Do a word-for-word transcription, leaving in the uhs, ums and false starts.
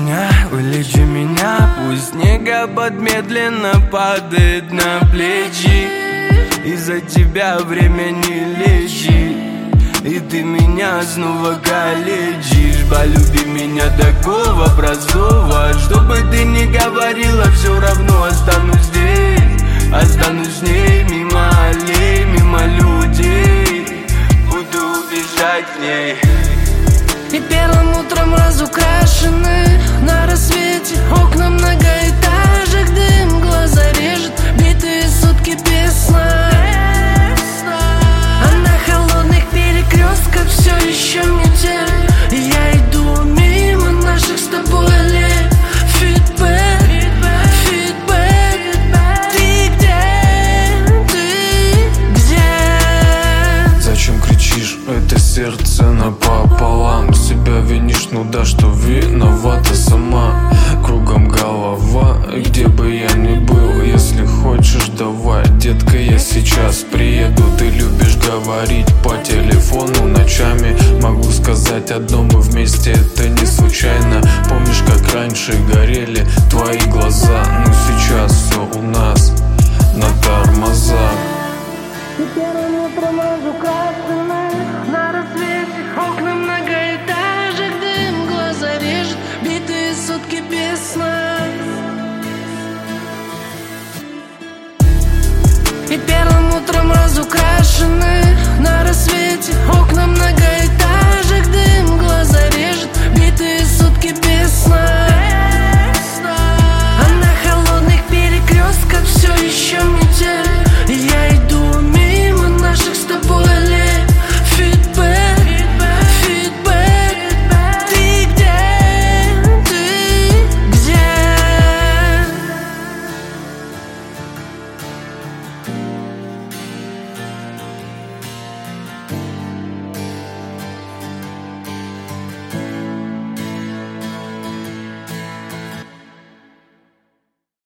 меня, вылечи меня. Пусть снегопад медленно падает на плечи. Из-за тебя время не лечит, и ты меня снова калечишь. Полюби меня такого простого, что бы ты ни говорила, все равно останусь здесь. Останусь с ней, мимо аллей, мимо людей. Буду убежать к ней. И первым утром разукрашены на рассвете окна многоэтажек. Дым глаза режет, битые сутки без сна. А на холодных перекрестках все еще метель. И я иду мимо наших с тобой аллей. Фидбэк, фидбэк, ты где, ты где? Зачем кричишь, это сердце напополам? Себя винишь, ну да, что виновата сама. Кругом голова, и где бы я ни был. Если хочешь, давай, детка, я сейчас приеду. Ты любишь говорить по телефону ночами. Могу сказать одно, мы вместе, это не случайно. Помнишь, как раньше горели твои глаза? Ну сейчас все у нас на тормозах. И первым утром разукрашены на рассвете окна многоэтажек. Дым глаза режет, битые сутки без сна. И первым утром разукрашены на рассвете окна